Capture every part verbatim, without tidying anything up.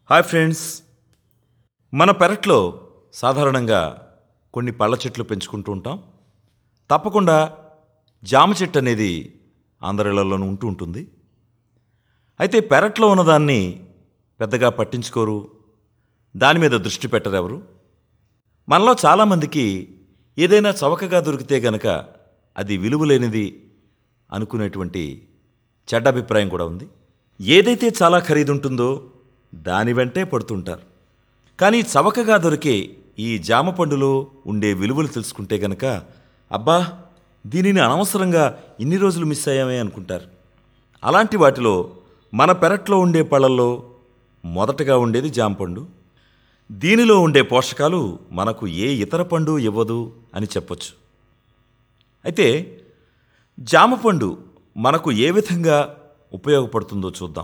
Hi friends, మన పెరట్లో సాధారణంగా కొన్ని పళ్ళ చెట్లు పెంచుకుంటూ ఉంటాం. తప్పకుండా జామ చెట్టు అనేది అందరిళ్లలోనూ ఉంటూ ఉంటుంది. అయితే పెరట్లో ఉన్నదాన్ని పెద్దగా పట్టించుకోరు, దాని మీద దృష్టి పెట్టరు ఎవరు. మనలో చాలామందికి ఏదైనా చవకగా దొరికితే గనక అది విలువలేనిది అనుకునేటువంటి చెడ్డ అభిప్రాయం కూడా ఉంది. ఏదైతే చాలా ఖరీదు ఉంటుందో దాని వెంటే పడుతుంటారు. కానీ చవకగా దొరికే ఈ జామ పండులో ఉండే విలువలు తెలుసుకుంటే గనక అబ్బా, దీనిని అనవసరంగా ఇన్ని రోజులు మిస్ అయ్యామే అనుకుంటారు. అలాంటి వాటిలో మన పెరట్లో ఉండే పళ్ళల్లో మొదటగా ఉండేది జామ పండు. దీనిలో ఉండే పోషకాలు మనకు ఏ ఇతర పండు ఇవ్వదు అని చెప్పొచ్చు. అయితే జామ పండు మనకు ఏ విధంగా ఉపయోగపడుతుందో చూద్దాం.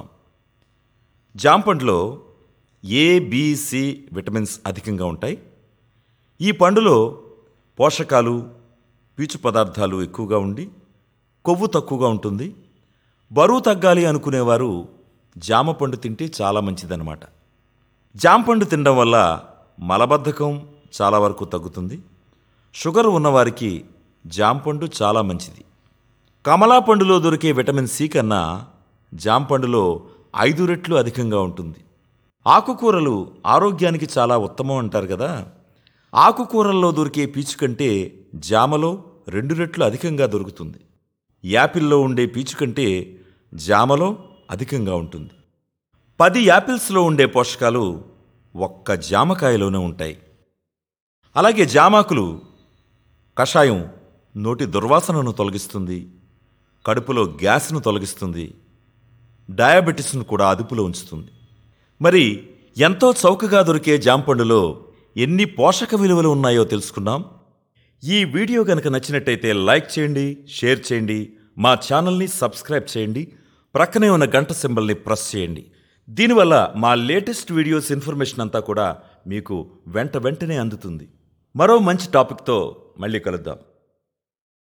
జామ పండులో ఏ, బి, సి విటమిన్స్ అధికంగా ఉంటాయి. ఈ పండులో పోషకాలు, పీచు పదార్థాలు ఎక్కువగా ఉండి కొవ్వు తక్కువగా ఉంటుంది. బరువు తగ్గాలి అనుకునేవారు జామ పండు తింటే చాలా మంచిదన్నమాట. జామ పండు తినడం వల్ల మలబద్ధకం చాలా వరకు తగ్గుతుంది. షుగర్ ఉన్నవారికి జామ పండు చాలా మంచిది. కమలా పండులో దొరికే విటమిన్ సి కన్నా జామ పండులో ఐదు రెట్లు అధికంగా ఉంటుంది. ఆకుకూరలు ఆరోగ్యానికి చాలా ఉత్తమం అంటారు కదా. ఆకుకూరల్లో దొరికే పీచు కంటే జామలో రెండు రెట్లు అధికంగా దొరుకుతుంది. యాపిల్లో ఉండే పీచు కంటే జామలో అధికంగా ఉంటుంది. పది యాపిల్స్లో ఉండే పోషకాలు ఒక్క జామకాయలోనే ఉంటాయి. అలాగే జామాకులు కషాయం నోటి దుర్వాసనను తొలగిస్తుంది, కడుపులో గ్యాస్ను తొలగిస్తుంది, డయాబెటిస్ను కూడా అదుపులో ఉంచుతుంది. మరి ఎంతో చౌకగా దొరికే జాంపండులో ఎన్ని పోషక విలువలు ఉన్నాయో తెలుసుకున్నాం. ఈ వీడియో కనుక నచ్చినట్టయితే లైక్ చేయండి, షేర్ చేయండి, మా ఛానల్ని సబ్స్క్రైబ్ చేయండి, ప్రక్కనే ఉన్న గంట సింబల్ని ప్రెస్ చేయండి. దీనివల్ల మా లేటెస్ట్ వీడియోస్ ఇన్ఫర్మేషన్ అంతా కూడా మీకు వెంట వెంటనే అందుతుంది. మరో మంచి టాపిక్తో మళ్ళీ కలుద్దాం.